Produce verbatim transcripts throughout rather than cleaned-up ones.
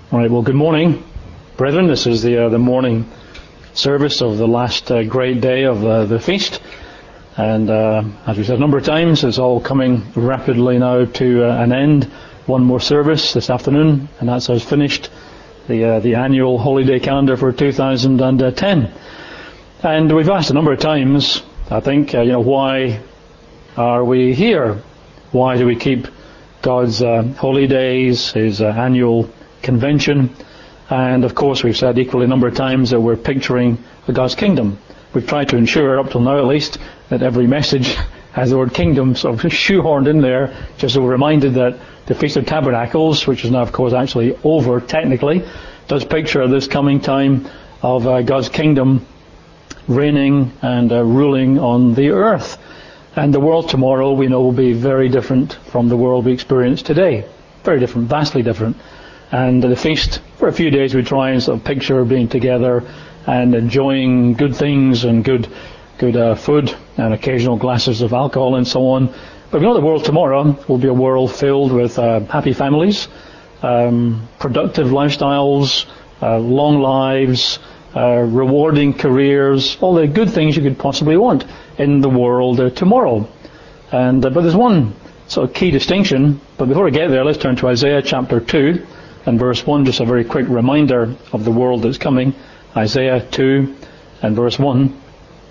All right, well, good morning, brethren. This is the uh, the morning service of the last uh, great day of uh, the feast. And uh, as we said a number of times, it's all coming rapidly now to uh, an end. One more service this afternoon, and that's us finished the uh, the annual holiday calendar for two thousand ten. And we've asked a number of times, I think, uh, you know, why are we here? Why do we keep God's uh, holy days, His uh, annual convention? And of course we've said equally a number of times that we're picturing God's kingdom. We've tried to ensure, up till now at least, that every message has the word kingdom sort of shoehorned in there, just so we're reminded that the Feast of Tabernacles, which is now of course actually over technically, does picture this coming time of uh, God's kingdom reigning and uh, ruling on the earth. And the world tomorrow, we know, will be very different from the world we experience today. Very different, vastly different. And the feast, for a few days we try and sort of picture being together and enjoying good things and good good uh, food and occasional glasses of alcohol and so on. But we know the world tomorrow will be a world filled with uh, happy families, um, productive lifestyles, uh, long lives, uh, rewarding careers, all the good things you could possibly want in the world uh, tomorrow. And uh, but there's one sort of key distinction. But before we get there, let's turn to Isaiah chapter two. And verse one, just a very quick reminder of the world that's coming. Isaiah two and verse one.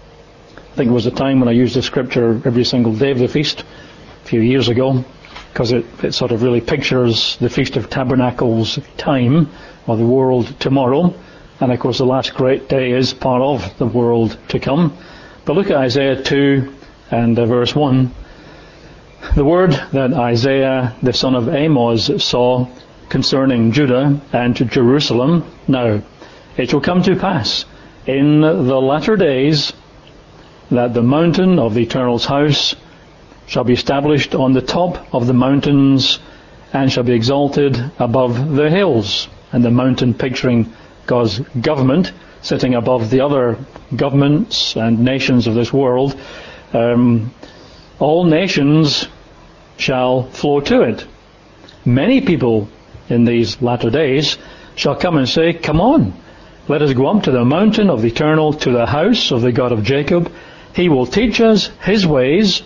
I think it was a time when I used the scripture every single day of the feast, a few years ago, because it, it sort of really pictures the Feast of Tabernacles time, or the world tomorrow. And of course the last great day is part of the world to come. But look at Isaiah two and uh, verse one. The word that Isaiah, the son of Amos, saw concerning Judah and to Jerusalem. Now, it shall come to pass in the latter days that the mountain of the Eternal's house shall be established on the top of the mountains and shall be exalted above the hills. And the mountain picturing God's government, sitting above the other governments and nations of this world. Um, all nations shall flow to it. Many people in these latter days shall come and say, come on, let us go up to the mountain of the Eternal, to the house of the God of Jacob. He will teach us His ways,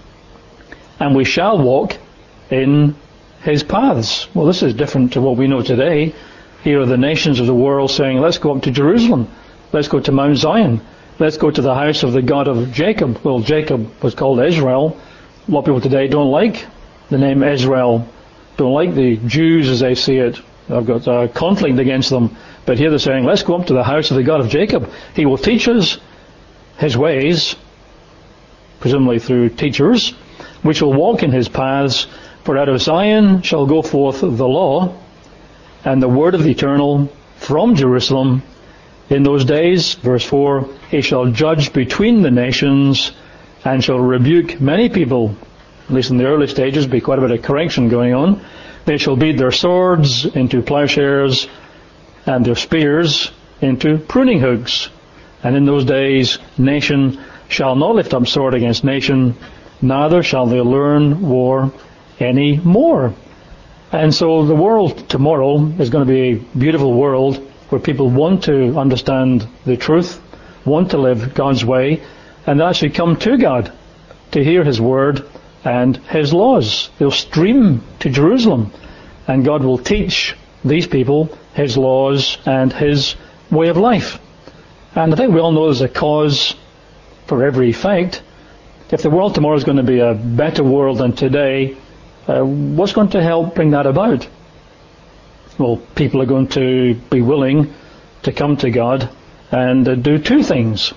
and we shall walk in His paths. Well, this is different to what we know today. Here are the nations of the world saying, let's go up to Jerusalem. Let's go to Mount Zion. Let's go to the house of the God of Jacob. Well, Jacob was called Israel. A lot of people today don't like the name Israel, don't like the Jews as they see it. I've got uh, conflict against them. But here they're saying, let's go up to the house of the God of Jacob. He will teach us His ways, presumably through teachers, which will walk in His paths. For out of Zion shall go forth the law and the word of the Eternal from Jerusalem. In those days, verse four, He shall judge between the nations and shall rebuke many people. At least in the early stages, be quite a bit of correction going on. They shall beat their swords into plowshares and their spears into pruning hooks. And in those days, nation shall not lift up sword against nation, neither shall they learn war any more. And so the world tomorrow is going to be a beautiful world where people want to understand the truth, want to live God's way, and actually come to God to hear His word and His laws. They'll stream to Jerusalem, and God will teach these people His laws and His way of life. And I think we all know there's a cause for every effect. If the world tomorrow is going to be a better world than today, uh, what's going to help bring that about? Well, people are going to be willing to come to God and uh, do two things.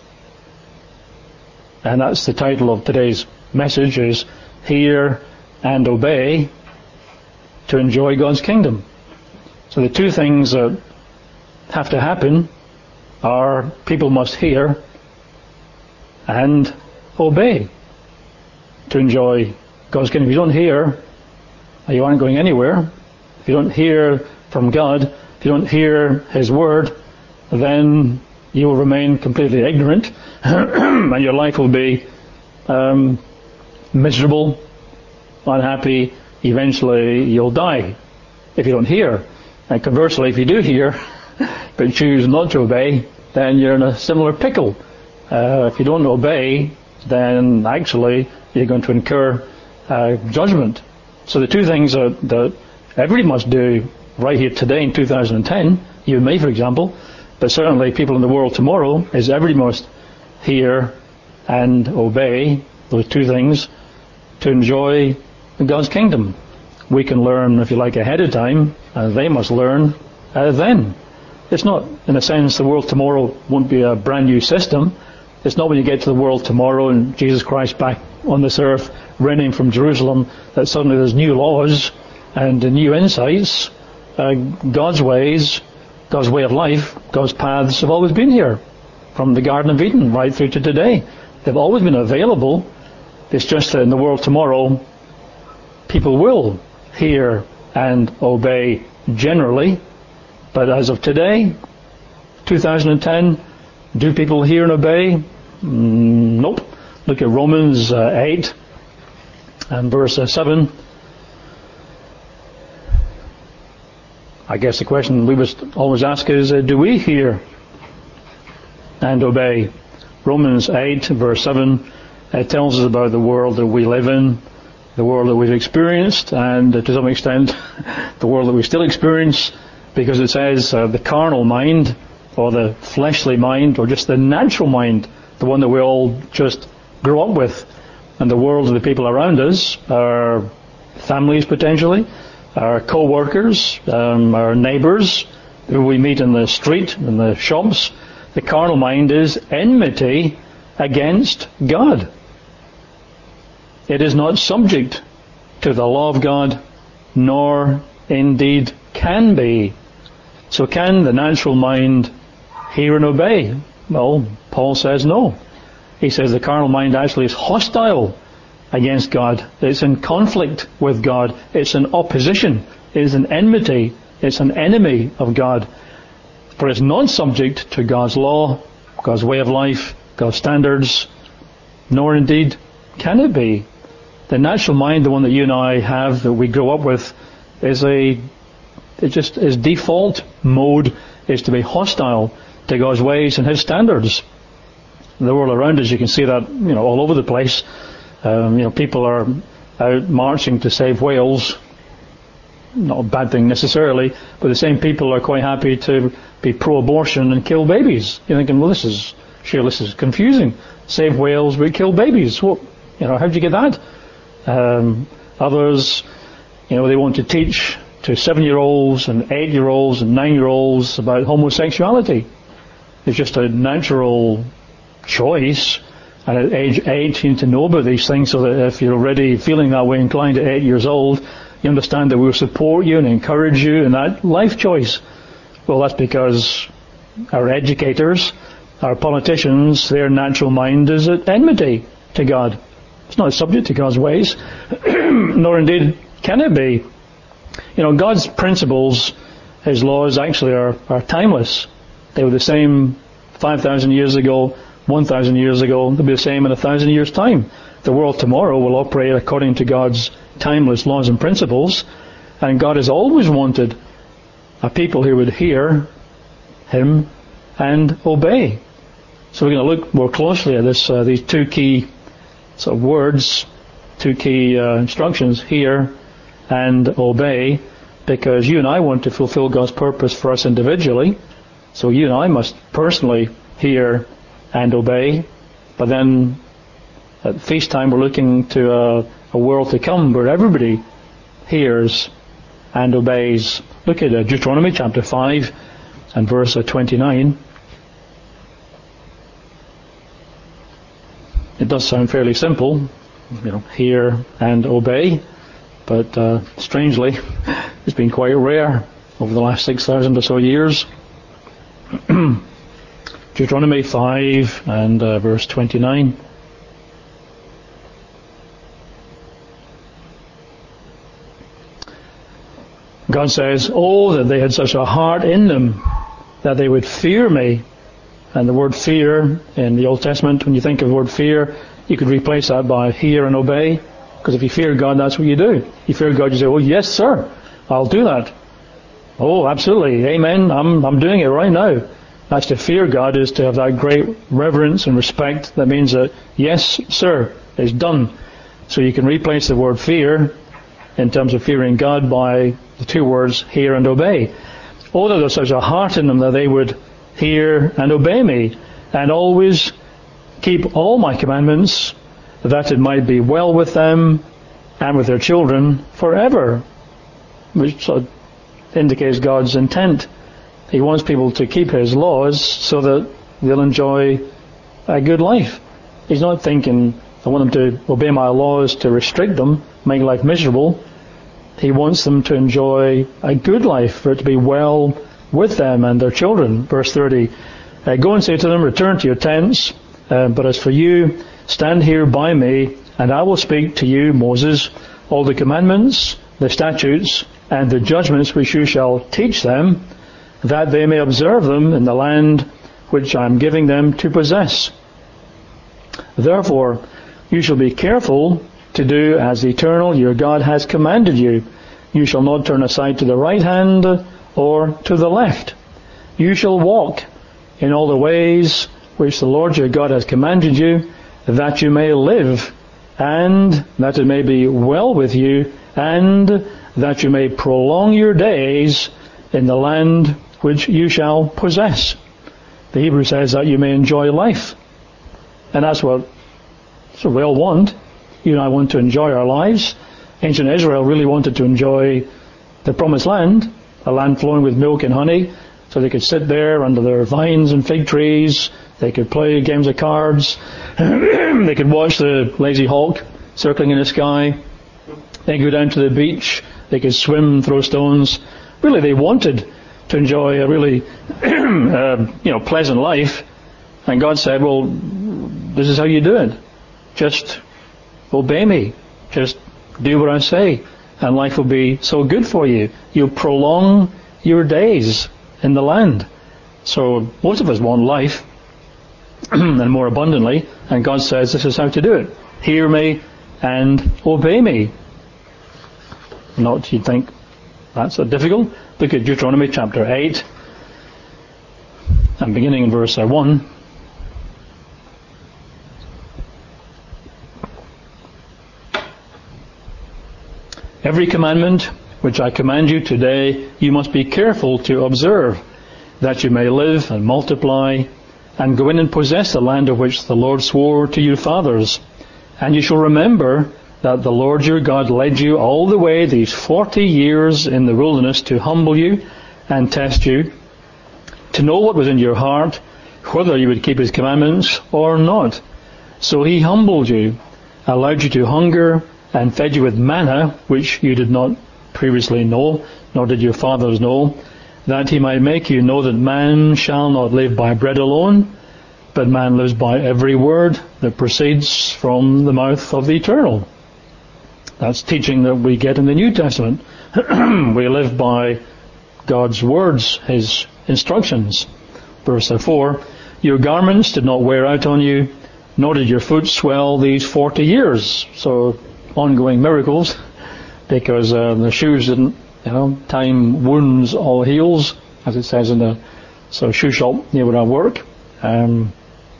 And that's the title of today's message, is Hear and Obey to enjoy God's kingdom. So the two things that have to happen are people must hear and obey to enjoy God's kingdom. If you don't hear, you aren't going anywhere. If you don't hear from God, if you don't hear His word, then you will remain completely ignorant and your life will be um, miserable, unhappy. Eventually you'll die if you don't hear. And conversely, if you do hear, but choose not to obey, then you're in a similar pickle. Uh, if you don't obey, then actually you're going to incur uh, judgment. So the two things that, that everybody must do right here today in two thousand ten, you and me for example, but certainly people in the world tomorrow, is everybody must hear and obey those two things to enjoy God's kingdom. We can learn, if you like, ahead of time, and they must learn uh, then. It's not, in a sense, the world tomorrow won't be a brand new system. It's not when you get to the world tomorrow and Jesus Christ back on this earth reigning from Jerusalem that suddenly there's new laws and new insights. Uh, God's ways, God's way of life, God's paths have always been here, from the Garden of Eden right through to today. They've always been available. It's just that in the world tomorrow, people will hear and obey generally. But as of today, two thousand ten, do people hear and obey? Mm, nope. Look at Romans uh, eight and verse uh, seven. I guess the question we must always ask is, uh, do we hear and obey? Romans eight verse seven, it tells us about the world that we live in, the world that we've experienced, and uh, to some extent the world that we still experience, because it says uh, the carnal mind, or the fleshly mind, or just the natural mind, the one that we all just grow up with, and the world of the people around us, our families potentially, our co-workers, um, our neighbours, who we meet in the street, in the shops. The carnal mind is enmity against God. It is not subject to the law of God, nor indeed can be. So can the natural mind hear and obey? Well, Paul says no. He says the carnal mind actually is hostile against God. It's in conflict with God. It's in opposition. It is an enmity. It's an enemy of God. For it's not subject to God's law, God's way of life, God's standards, nor indeed can it be. The natural mind, the one that you and I have, that we grow up with, is a, it just, its default mode is to be hostile to God's ways and His standards. In the world around us, you can see that, you know, all over the place. Um, you know, people are out marching to save whales. Not a bad thing necessarily, but the same people are quite happy to be pro-abortion and kill babies. You're thinking, well, this is, sure, this is confusing. Save whales, but kill babies. What, you know, how'd you get that? Um, others, you know, they want to teach to seven-year-olds and eight-year-olds and nine-year-olds about homosexuality. It's just a natural choice. And at age eight, you need to know about these things so that if you're already feeling that way inclined at eight years old, you understand that we'll support you and encourage you in that life choice. Well, that's because our educators, our politicians, their natural mind is at enmity to God. It's not subject to God's ways, nor indeed can it be. You know, God's principles, His laws actually are, are timeless. They were the same five thousand years ago, one thousand years ago. They'll be the same in a thousand years' time. The world tomorrow will operate according to God's timeless laws and principles, and God has always wanted a people who would hear Him and obey. So we're going to look more closely at this, uh, these two key sort of words, two key uh, instructions, hear and obey, because you and I want to fulfill God's purpose for us individually. So you and I must personally hear and obey, but then at feast time we're looking to a, a world to come where everybody hears and obeys. Look at uh, Deuteronomy chapter five and verse uh, twenty-nine. It does sound fairly simple, you know, hear and obey, but uh, strangely it's been quite rare over the last six thousand or so years. Deuteronomy five and uh, verse twenty-nine. God says, "Oh, that they had such a heart in them, that they would fear me." And the word fear in the Old Testament, when you think of the word fear, you could replace that by hear and obey. Because if you fear God, that's what you do. You fear God, you say, "Oh, yes, sir, I'll do that." Oh, absolutely. Amen. I'm, I'm doing it right now. That's to fear God, is to have that great reverence and respect. That means that, yes, sir, it's done. So you can replace the word fear in terms of fearing God by the two words hear and obey. Oh, that there's such a heart in them that they would hear and obey me, and always keep all my commandments, that it might be well with them and with their children forever. Which sort of indicates God's intent. He wants people to keep His laws so that they'll enjoy a good life. He's not thinking, I want them to obey my laws to restrict them, make life miserable. He wants them to enjoy a good life, for it to be well with them and their children. Verse thirty, uh, go and say to them, return to your tents, uh, but as for you, stand here by me, and I will speak to you, Moses, all the commandments, the statutes, and the judgments which you shall teach them, that they may observe them in the land which I am giving them to possess. Therefore, you shall be careful to do as the Eternal your God has commanded you. You shall not turn aside to the right hand or to the left. You shall walk in all the ways which the Lord your God has commanded you, that you may live, and that it may be well with you, and that you may prolong your days in the land which you shall possess. The Hebrew says that you may enjoy life. And that's what so we all want. You and I want to enjoy our lives. Ancient Israel really wanted to enjoy the promised land, a land flowing with milk and honey, so they could sit there under their vines and fig trees. They could play games of cards. They could watch the lazy hawk circling in the sky. They could go down to the beach. They could swim, throw stones. Really, they wanted to enjoy a really, uh, you know, pleasant life. And God said, well, this is how you do it. Just obey me. Just do what I say. And life will be so good for you. You'll prolong your days in the land. So most of us want life, and more abundantly. And God says this is how to do it. Hear me and obey me. Not you'd think that's so difficult. Look at Deuteronomy chapter eight, and beginning in verse one. Every commandment which I command you today, you must be careful to observe, that you may live and multiply, and go in and possess the land of which the Lord swore to your fathers. And you shall remember that the Lord your God led you all the way these forty years in the wilderness to humble you and test you, to know what was in your heart, whether you would keep His commandments or not. So He humbled you, allowed you to hunger, and fed you with manna, which you did not previously know, nor did your fathers know, that He might make you know that man shall not live by bread alone, but man lives by every word that proceeds from the mouth of the Eternal. That's teaching that we get in the New Testament. We live by God's words, His instructions. Verse four, your garments did not wear out on you, nor did your foot swell these forty years. So, ongoing miracles, because uh, the shoes didn't, you know, time wounds all heals, as it says in the so shoe shop near where I work. Um,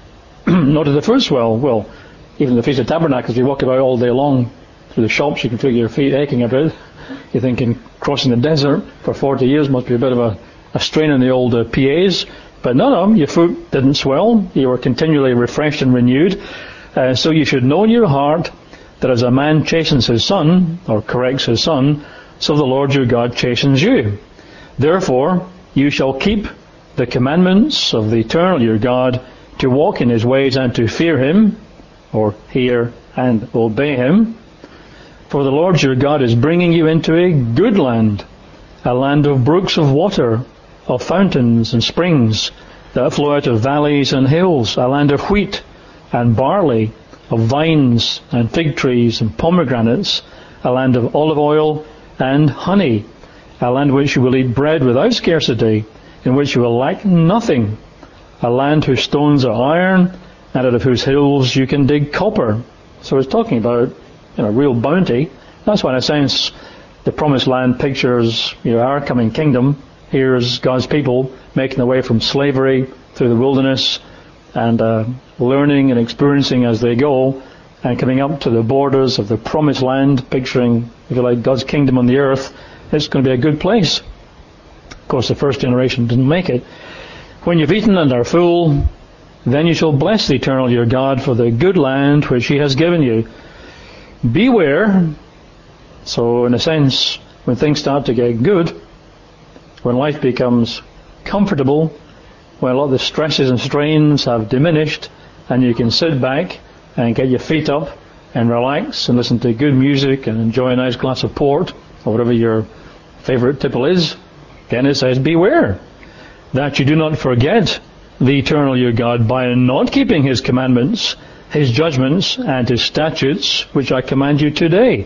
nor did the foot swell. Well, even the Feast of Tabernacles, you walk about all day long through the shops, you can feel your feet aching a bit. You're thinking crossing the desert for forty years must be a bit of a, a strain on the old uh, P As. But no, no, your foot didn't swell. You were continually refreshed and renewed. Uh, so you should know in your heart that as a man chastens his son, or corrects his son, so the Lord your God chastens you. Therefore, you shall keep the commandments of the Eternal your God, to walk in His ways and to fear Him, or hear and obey Him. For the Lord your God is bringing you into a good land, a land of brooks of water, of fountains and springs that flow out of valleys and hills, a land of wheat and barley, of vines and fig trees and pomegranates, a land of olive oil and honey, a land in which you will eat bread without scarcity, in which you will lack nothing, a land whose stones are iron, and out of whose hills you can dig copper. So it's talking about, you know, real bounty. That's why in a sense the promised land pictures, you know, our coming kingdom, Here's God's people making their way from slavery through the wilderness and uh, learning and experiencing as they go and coming up to the borders of the promised land, picturing, if you like, God's kingdom on the earth. It's going to be a good place. Of course, the first generation didn't make it. When you've eaten and are full, then you shall bless the eternal your God for the good land which he has given you. Beware. So in a sense, when things start to get good, when life becomes comfortable, when a lot of the stresses and strains have diminished, and you can sit back and get your feet up and relax and listen to good music and enjoy a nice glass of port or whatever your favorite tipple is, then it says, beware that you do not forget the eternal your God by not keeping his commandments, his judgments, and his statutes, which I command you today,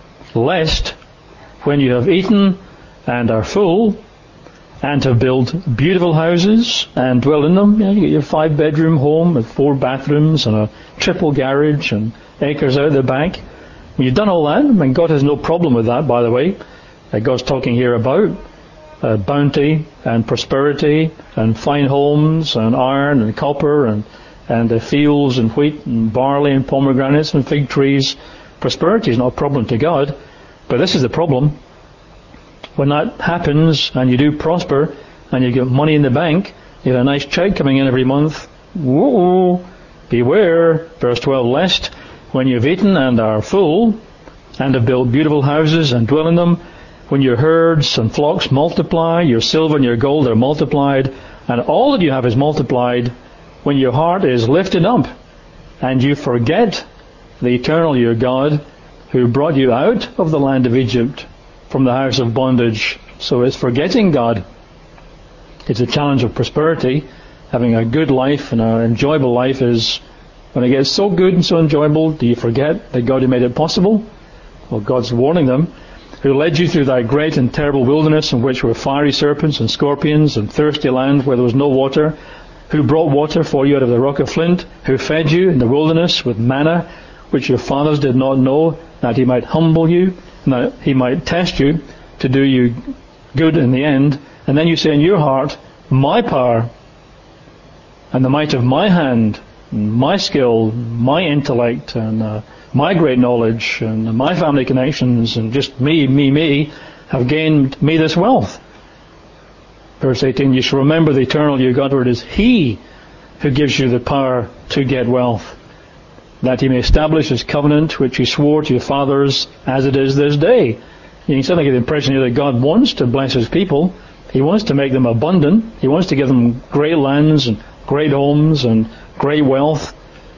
lest when you have eaten and are full, and have built beautiful houses and dwell in them, you know, you get your five-bedroom home with four bathrooms and a triple garage and acres out the back. When you've done all that, I mean, God has no problem with that, by the way. Uh, God's talking here about uh, bounty and prosperity and fine homes and iron and copper and and uh, fields and wheat and barley and pomegranates and fig trees. Prosperity is not a problem to God, but this is the problem. When that happens and you do prosper and you get money in the bank, you have a nice check coming in every month, whoa, beware, verse twelve, lest when you've eaten and are full and have built beautiful houses and dwell in them, when your herds and flocks multiply, your silver and your gold are multiplied, and all that you have is multiplied, when your heart is lifted up and you forget the eternal your God who brought you out of the land of Egypt from the house of bondage. So it's forgetting God. It's a challenge of prosperity. Having a good life and an enjoyable life is, when it gets so good and so enjoyable, do you forget that God who made it possible? Well, God's warning them, who led you through that great and terrible wilderness in which were fiery serpents and scorpions and thirsty land where there was no water, who brought water for you out of the rock of flint, who fed you in the wilderness with manna, which your fathers did not know, that he might humble you, and that he might test you to do you good in the end. And then you say in your heart, my power and the might of my hand, my skill, my intellect, and uh, my great knowledge, and my family connections, and just me, me, me, have gained me this wealth. Verse eighteen, you shall remember the eternal your God, for it is he who gives you the power to get wealth, that he may establish his covenant, which he swore to your fathers, as it is this day. You can certainly get the impression here that God wants to bless his people. He wants to make them abundant. He wants to give them great lands and great homes and great wealth.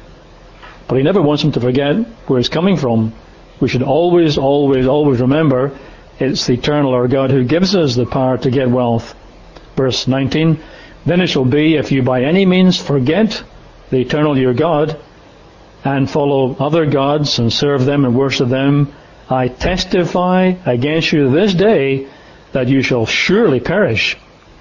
But he never wants them to forget where it's coming from. We should always, always, always remember it's the eternal our God who gives us the power to get wealth. Verse nineteen, then it shall be, if you by any means forget the eternal your God, and follow other gods and serve them and worship them, I testify against you this day that you shall surely perish.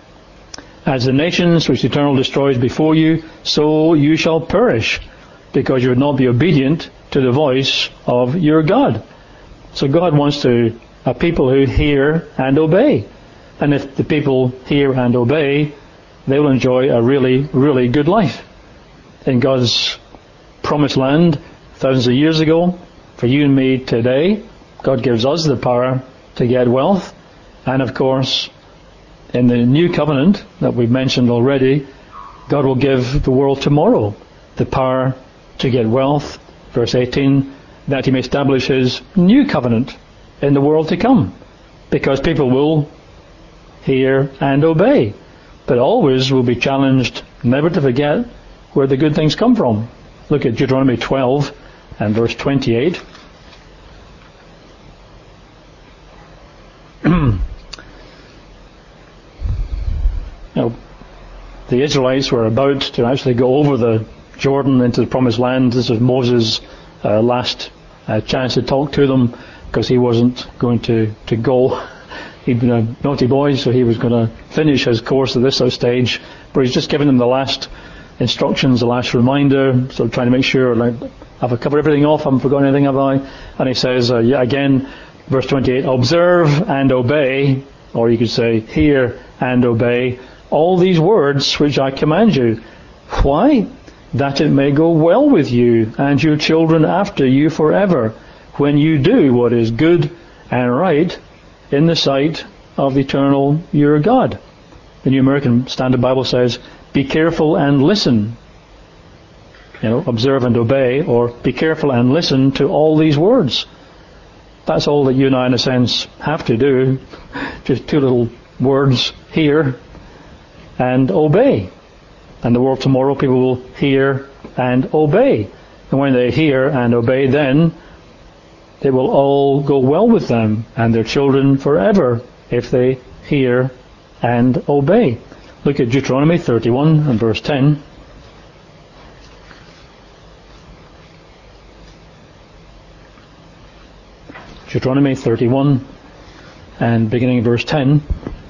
As the nations which the Eternal destroys before you, so you shall perish, because you would not be obedient to the voice of your God. So God wants to a people who hear and obey. And if the people hear and obey, they will enjoy a really, really good life in God's promised land thousands of years ago. For you and me today, God gives us the power to get wealth. And of course, in the new covenant that we've mentioned already, God will give the world tomorrow the power to get wealth. Verse eighteen, that he may establish his new covenant in the world to come. Because people will hear and obey. But always will be challenged never to forget where the good things come from. Look at Deuteronomy twelve and verse twenty-eight. Now, the Israelites were about to actually go over the Jordan into the promised land. This was Moses' uh, last uh, chance to talk to them, because he wasn't going to, to go. He'd been a naughty boy, so he was going to finish his course at this stage. But he's just given them the last instructions, the last reminder, so trying to make sure, like, have I covered everything off? I haven't forgotten anything, have I? And he says, uh, yeah, again, verse twenty-eight, observe and obey, or you could say, hear and obey all these words which I command you. Why? That it may go well with you and your children after you forever, when you do what is good and right in the sight of the eternal your God. The New American Standard Bible says, be careful and listen. You know, observe and obey, or be careful and listen to all these words. That's all that you and I, in a sense, have to do. Just two little words, hear and obey. And the world tomorrow, people will hear and obey. And when they hear and obey, then it will all go well with them and their children forever if they hear and obey. Look at Deuteronomy thirty-one and verse ten. Deuteronomy thirty-one and beginning verse ten.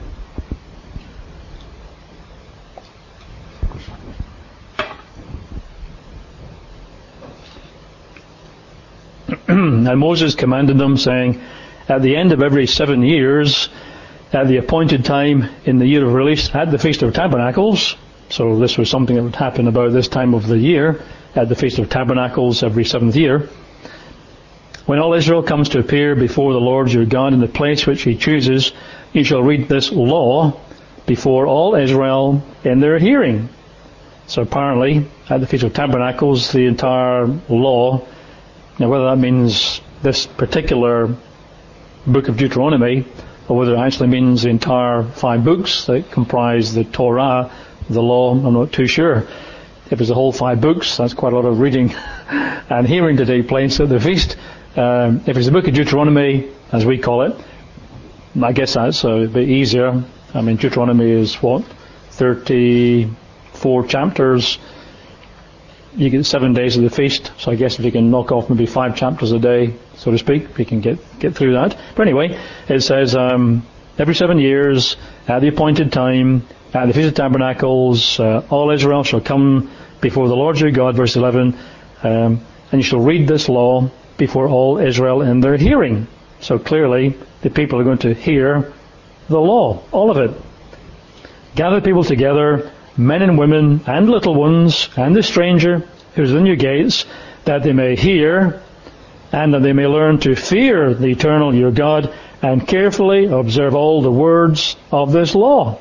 And Moses commanded them, saying, at the end of every seven years, at the appointed time in the year of release, at the Feast of Tabernacles, so this was something that would happen about this time of the year, at the Feast of Tabernacles every seventh year, when all Israel comes to appear before the Lord your God in the place which he chooses, you shall read this law before all Israel in their hearing. So apparently, at the Feast of Tabernacles, the entire law, now whether that means this particular book of Deuteronomy, or whether it actually means the entire five books that comprise the Torah, the law, I'm not too sure. If it's the whole five books, that's quite a lot of reading and hearing to take place at the feast. Um, if it's the book of Deuteronomy, as we call it, I guess that's a bit easier. I mean, Deuteronomy is what? thirty-four chapters. You get seven days of the feast, so I guess if you can knock off maybe five chapters a day, so to speak, we can get, get through that. But anyway, it says, um, every seven years, at the appointed time, at the Feast of Tabernacles, uh, all Israel shall come before the Lord your God, verse eleven, um, and you shall read this law before all Israel in their hearing. So clearly, the people are going to hear the law, all of it. Gather people together, men and women, and little ones, and the stranger who is in your gates, that they may hear, and that they may learn to fear the eternal your God, and carefully observe all the words of this law.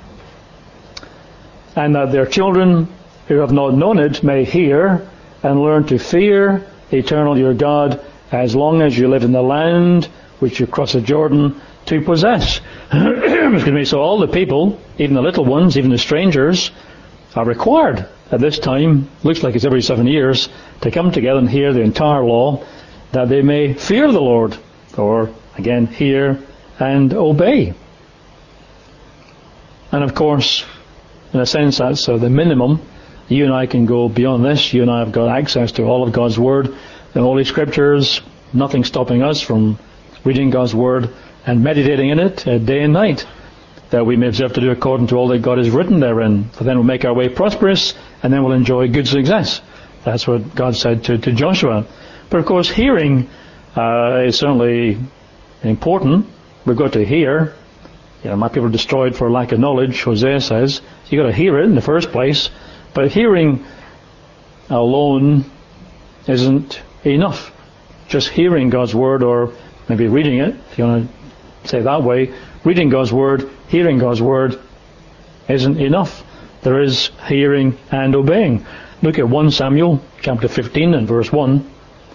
And that their children who have not known it may hear, and learn to fear the eternal your God, as long as you live in the land which you cross the Jordan to possess. Excuse me. So all the people, even the little ones, even the strangers, are required at this time, looks like it's every seven years, to come together and hear the entire law, that they may fear the Lord, or again, hear and obey. And of course, in a sense, that's uh, the minimum. You and I can go beyond this. You and I have got access to all of God's Word, the Holy Scriptures, nothing stopping us from reading God's Word and meditating in it uh, day and night, that we may observe to do according to all that God has written therein. For then we'll make our way prosperous, and then we'll enjoy good success. That's what God said to, to Joshua. But of course, hearing uh, is certainly important. We've got to hear. You know, my people are destroyed for lack of knowledge, Hosea says. You've got to hear it in the first place. But hearing alone isn't enough. Just hearing God's Word, or maybe reading it, if you want to say it that way, reading God's Word, hearing God's Word isn't enough. There is hearing and obeying. Look at First Samuel chapter fifteen and verse one.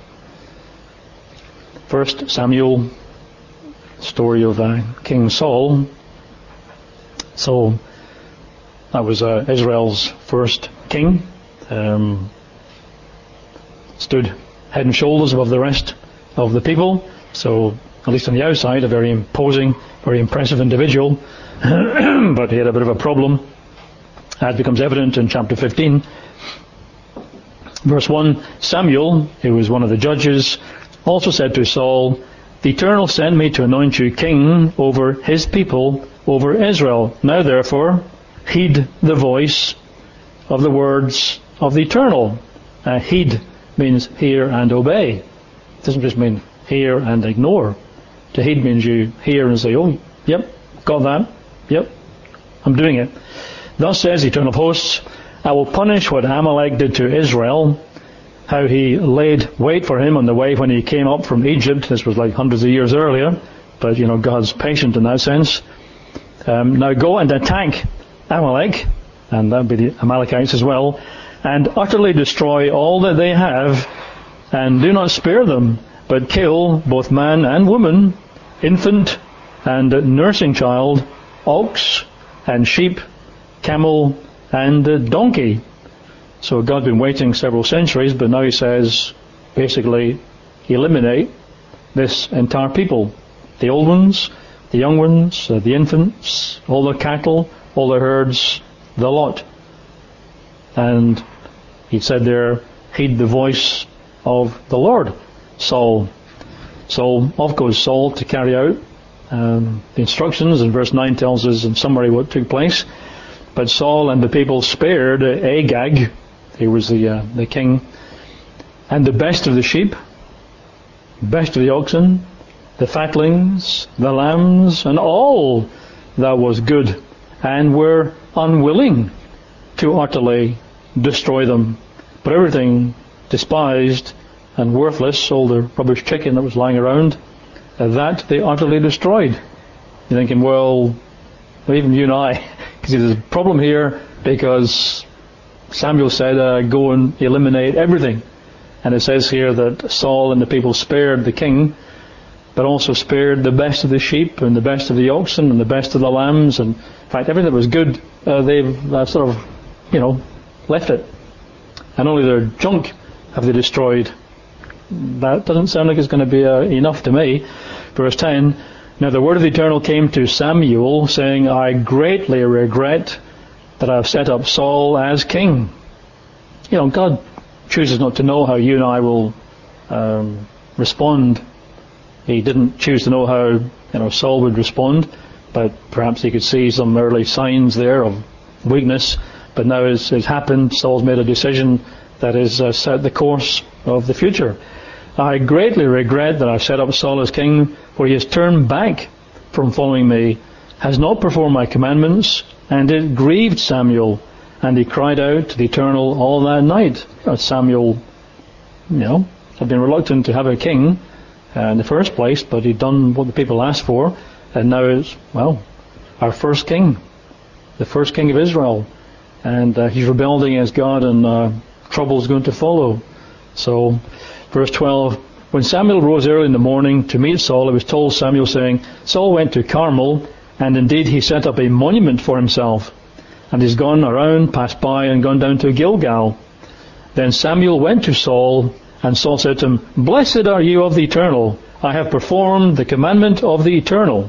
First Samuel, story of uh, King Saul. So that was uh, Israel's first king. Um, stood head and shoulders above the rest of the people. So, at least on the outside, a very imposing, very impressive individual. But he had a bit of a problem, as becomes evident in chapter fifteen. Verse one, Samuel, who was one of the judges, also said to Saul, the Eternal sent me to anoint you king over his people, over Israel. Now therefore, heed the voice of the words of the Eternal. Uh, heed means hear and obey. It doesn't just mean hear and ignore. To heed means you hear and say, oh, yep, got that, yep, I'm doing it. Thus says the Eternal of Hosts, I will punish what Amalek did to Israel, how he laid wait for him on the way when he came up from Egypt. This was like hundreds of years earlier, but you know, God's patient in that sense. Um, now go and attack Amalek, and that would be the Amalekites as well, and utterly destroy all that they have, and do not spare them, but kill both man and woman, infant and nursing child, ox and sheep, camel and donkey. So God's been waiting several centuries, but now he says, basically, eliminate this entire people. The old ones, the young ones, uh, the infants, all the cattle, all the herds, the lot. And he said there, heed the voice of the Lord. Saul. So off goes Saul to carry out um, the instructions, and verse nine tells us in summary what took place. But Saul and the people spared Agag, he was the uh, the king, and the best of the sheep, best of the oxen, the fatlings, the lambs, and all that was good, and were unwilling to utterly destroy them. But everything despised and worthless, all the rubbish chicken that was lying around, uh, that they utterly destroyed. You're thinking, well, even you and I, because there's a problem here because Samuel said, uh, go and eliminate everything. And it says here that Saul and the people spared the king, but also spared the best of the sheep and the best of the oxen and the best of the lambs. And in fact, everything that was good, uh, they've uh, sort of, you know, left it. And only their junk have they destroyed. That doesn't sound like it's going to be uh, enough to me. Verse ten, now the word of the Eternal came to Samuel, saying, I greatly regret that I have set up Saul as king. You know, God chooses not to know how you and I will um, respond. He didn't choose to know how, you know, Saul would respond, but perhaps he could see some early signs there of weakness. But now as it's happened, Saul's made a decision that has uh, set the course of the future. I greatly regret that I set up Saul as king, for he has turned back from following me, has not performed my commandments, and it grieved Samuel, and he cried out to the Eternal all that night. Uh, Samuel, you know, had been reluctant to have a king uh, in the first place, but he'd done what the people asked for, and now it's, well, our first king, the first king of Israel, and uh, he's rebelled against God, and uh, trouble's going to follow. So, verse twelve, when Samuel rose early in the morning to meet Saul, it was told Samuel, saying, Saul went to Carmel, and indeed he set up a monument for himself, and he's gone around, passed by, and gone down to Gilgal. Then Samuel went to Saul, and Saul said to him, Blessed are you of the Eternal. I have performed the commandment of the Eternal.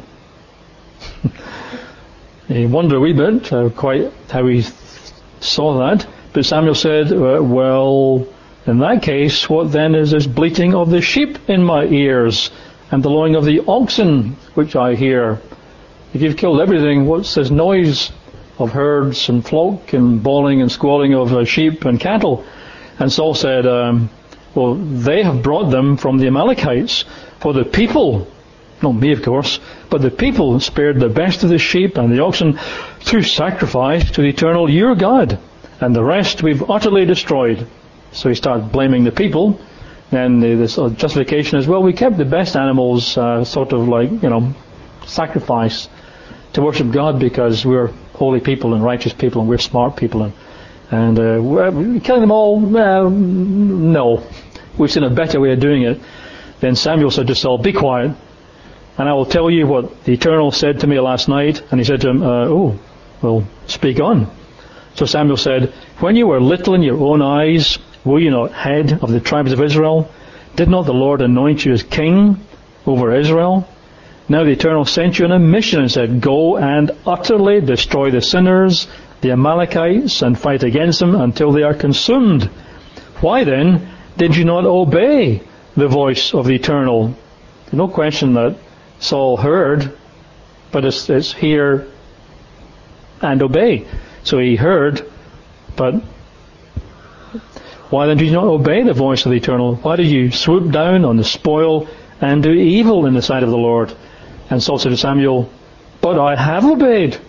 He wondered a wee bit uh, quite how he saw that. But Samuel said, well, in that case, what then is this bleating of the sheep in my ears, and the lowing of the oxen which I hear? If you've killed everything, what's this noise of herds and flock and bawling and squalling of uh, sheep and cattle? And Saul said, um, well, they have brought them from the Amalekites, for the people, not me of course, but the people spared the best of the sheep and the oxen to sacrifice to the Eternal your God, and the rest we've utterly destroyed. So he started blaming the people, and the, this uh, justification as well. We kept the best animals, uh, sort of like, you know, sacrifice to worship God because we're holy people and righteous people and we're smart people, and and uh, we're killing them all. Well, no, we've seen a better way of doing it. Then Samuel said to Saul, "Be quiet, and I will tell you what the Eternal said to me last night." And he said to him, uh, "Oh, well, speak on." So Samuel said, "When you were little in your own eyes, were you not head of the tribes of Israel? Did not the Lord anoint you as king over Israel? Now the Eternal sent you on a mission and said, Go and utterly destroy the sinners, the Amalekites, and fight against them until they are consumed. Why then did you not obey the voice of the Eternal?" No question that Saul heard, but it's, it's hear and obey. So he heard, but why then did you not obey the voice of the Eternal? Why did you swoop down on the spoil and do evil in the sight of the Lord? And Saul said to Samuel, "But I have obeyed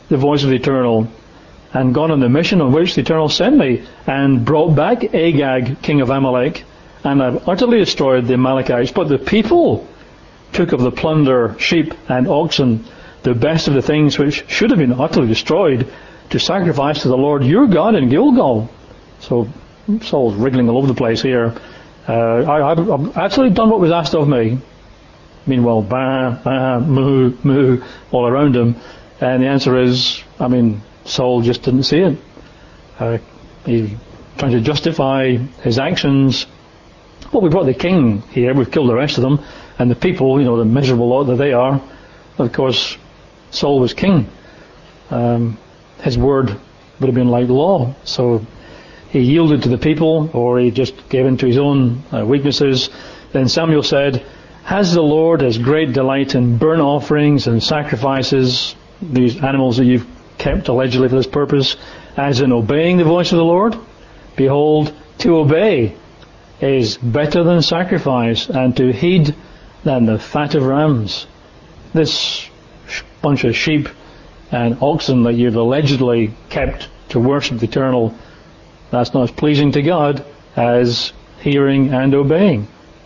the voice of the Eternal, and gone on the mission on which the Eternal sent me, and brought back Agag, king of Amalek, and I've utterly destroyed the Amalekites. But the people took of the plunder, sheep and oxen, the best of the things which should have been utterly destroyed, to sacrifice to the Lord your God in Gilgal. So Saul's wriggling all over the place here. Uh, I, I've, I've absolutely done what was asked of me. Meanwhile, bah, bah, moo, moo, all around him. And the answer is, I mean, Saul just didn't see it. Uh, he trying to justify his actions. Well, we brought the king here, we've killed the rest of them, and the people, you know, the miserable lot that they are. Of course, Saul was king. Um, his word would have been like law. So he yielded to the people, or he just gave in to his own uh, weaknesses. Then Samuel said, has the Lord as great delight in burnt offerings and sacrifices, these animals that you've kept allegedly for this purpose, as in obeying the voice of the Lord? Behold, to obey is better than sacrifice, and to heed than the fat of rams. This bunch of sheep and oxen that you've allegedly kept to worship the Eternal, that's not as pleasing to God as hearing and obeying.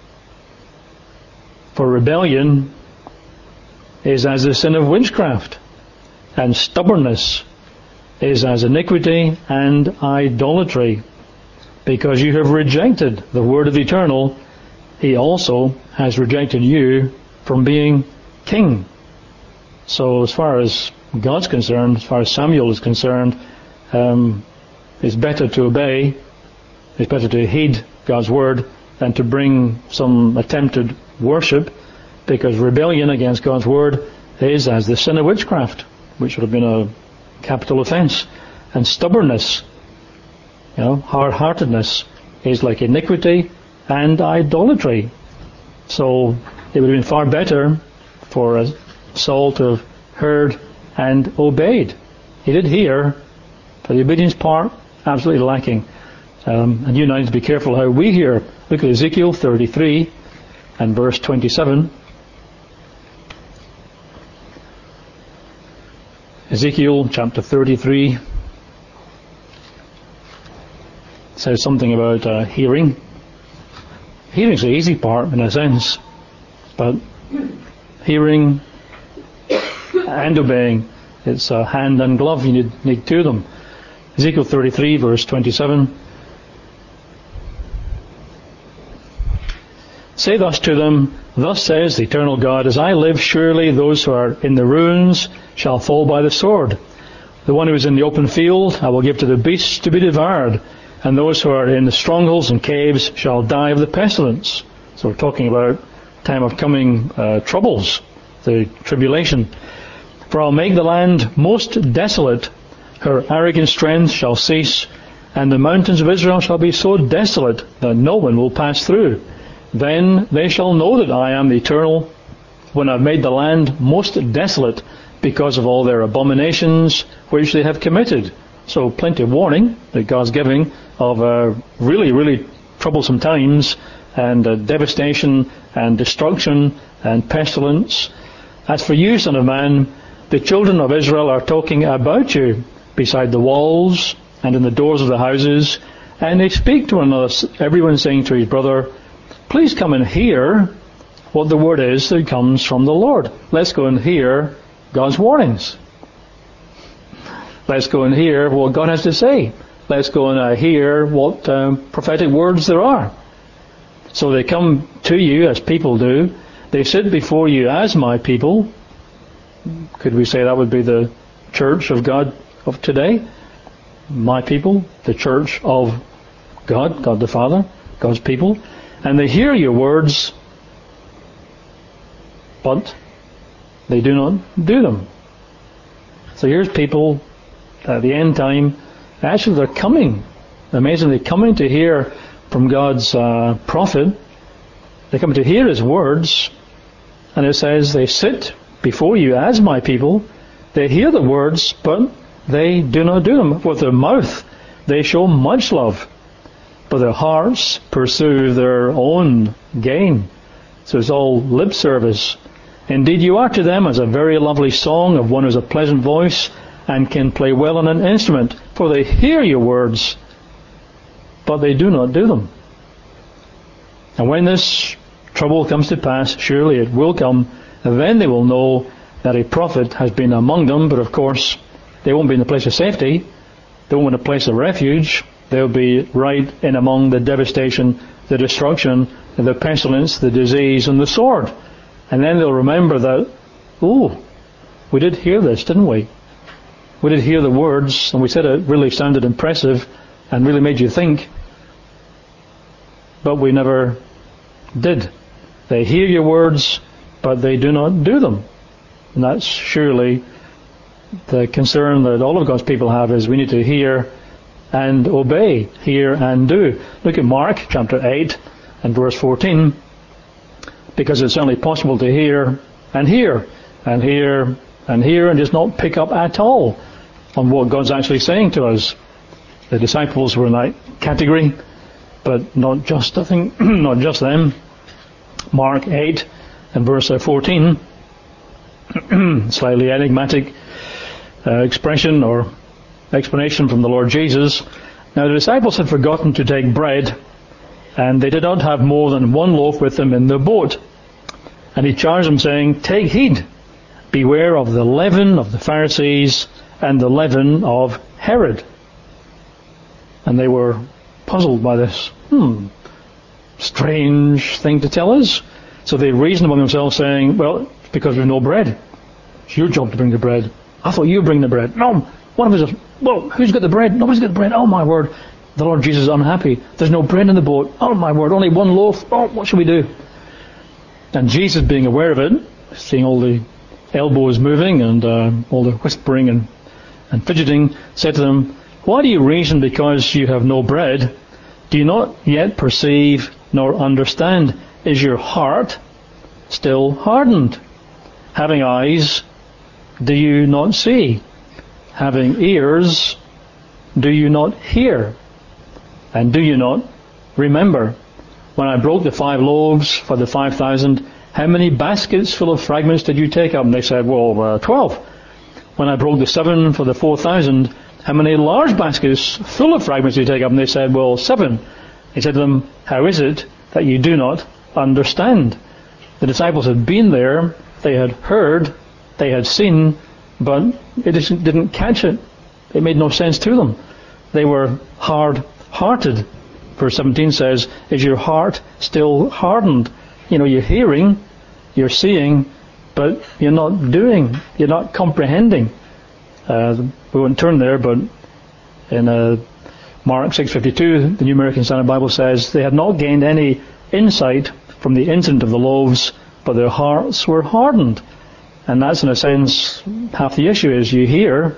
For rebellion is as the sin of witchcraft, and stubbornness is as iniquity and idolatry. Because you have rejected the word of the Eternal, He also has rejected you from being king. So as far as God's concerned, as far as Samuel is concerned, um, it's better to obey, it's better to heed God's word than to bring some attempted worship, because rebellion against God's word is as the sin of witchcraft, which would have been a capital offense. And stubbornness, you know, hard-heartedness, is like iniquity and idolatry. So it would have been far better for Saul to have heard and obeyed. He did hear, but the obedience part, absolutely lacking. Um, and you and I need to be careful how we hear. Look at Ezekiel thirty-three and verse twenty-seven. Ezekiel chapter thirty-three says something about uh, hearing. Hearing's the easy part in a sense, but hearing and obeying, it's a hand and glove. You need, need two of them. Ezekiel thirty-three verse twenty-seven. Say thus to them, thus says the eternal God, as I live, surely those who are in the ruins shall fall by the sword. The one who is in the open field I will give to the beasts to be devoured, and those who are in the strongholds and caves shall die of the pestilence. So we're talking about time of coming uh, troubles, the tribulation. For I'll make the land most desolate, her arrogant strength shall cease, and the mountains of Israel shall be so desolate that no one will pass through. Then they shall know that I am the Eternal, when I've made the land most desolate because of all their abominations which they have committed. So plenty of warning that God's giving of uh, really, really troublesome times, and uh, devastation and destruction and pestilence. As for you, son of man, the children of Israel are talking about you beside the walls and in the doors of the houses, and they speak to one another, everyone saying to his brother, please come and hear what the word is that comes from the Lord. Let's go and hear God's warnings. Let's go and hear what God has to say. Let's go and uh, hear what uh, prophetic words there are. So they come to you as people do. They sit before you as my people. Could we say that would be the church of God of today? My people, the church of God, God the Father, God's people. And they hear your words, but they do not do them. So here's people at the end time. Actually, they're coming, amazingly coming to hear from God's uh, prophet. They come to hear his words, and it says they sit before you as my people. They hear the words, but they do not do them. With their mouth they show much love, but their hearts pursue their own gain. So it's all lip service. Indeed, you are to them as a very lovely song of one who has a pleasant voice, and can play well on an instrument, for they hear your words, but they do not do them. And when this trouble comes to pass, surely it will come, and then they will know that a prophet has been among them, but of course they won't be in a place of safety, they won't be in a place of refuge, they'll be right in among the devastation, the destruction, the pestilence, the disease, and the sword. And then they'll remember that, oh, we did hear this, didn't we? We did hear the words, and we said it really sounded impressive and really made you think, but we never did. They hear your words, but they do not do them. And that's surely the concern that all of God's people have, is we need to hear and obey, hear and do. Look at Mark chapter eight and verse fourteen, because it's only possible to hear and hear and hear and hear and just not pick up at all on what God's actually saying to us. The disciples were in that category, but not just, I think, not just them. Mark eight and verse fourteen, slightly enigmatic uh, expression or explanation from the Lord Jesus. Now the disciples had forgotten to take bread, and they did not have more than one loaf with them in the boat. And he charged them, saying, take heed, beware of the leaven of the Pharisees and the leaven of Herod. And they were puzzled by this. Hmm, strange thing to tell us. So they reasoned among themselves, saying, well, it's because we've no bread. It's your job to bring the bread. I thought you bring the bread. No, one of us, well, who's got the bread? Nobody's got the bread. Oh, my word. The Lord Jesus is unhappy. There's no bread in the boat. Oh, my word, only one loaf. Oh, what shall we do? And Jesus, being aware of it, seeing all the elbows moving and uh, all the whispering and, and fidgeting, said to them, why do you reason because you have no bread? Do you not yet perceive nor understand? Is your heart still hardened? Having eyes, do you not see? Having ears, do you not hear? And do you not remember? When I broke the five loaves for the five thousand, how many baskets full of fragments did you take up? And they said, well, uh, twelve. When I broke the seven for the four thousand, how many large baskets full of fragments did you take up? And they said, well, seven. He said to them, how is it that you do not understand? The disciples had been there, they had heard, they had seen, but it just didn't catch it. It made no sense to them. They were hard-hearted. Verse seventeen says, is your heart still hardened? You know, you're hearing, you're seeing, but you're not doing, you're not comprehending. Uh, we won't turn there, but in uh, Mark six fifty-two, the New American Standard Bible says, they had not gained any insight from the incident of the loaves, but their hearts were hardened. And that's, in a sense, half the issue is you hear,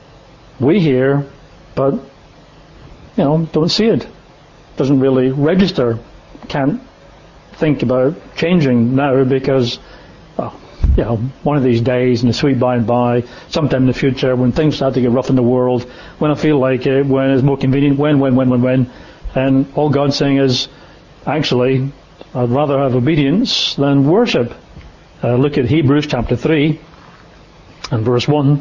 we hear, but, you know, don't see it. Doesn't really register. Can't think about changing now because, well, you know, one of these days in the sweet by and by, sometime in the future, when things start to get rough in the world, when I feel like it, when it's more convenient, when, when, when, when, when, and all God's saying is, actually, I'd rather have obedience than worship. Uh, look at Hebrews chapter three and verse one.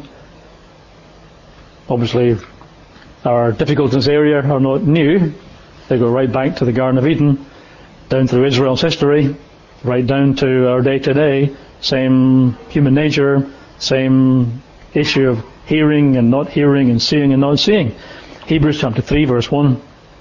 Obviously, our difficulties in this area are not new. They go right back to the Garden of Eden, down through Israel's history, right down to our day to day. Same human nature, same issue of hearing and not hearing and seeing and not seeing. Hebrews chapter three verse one.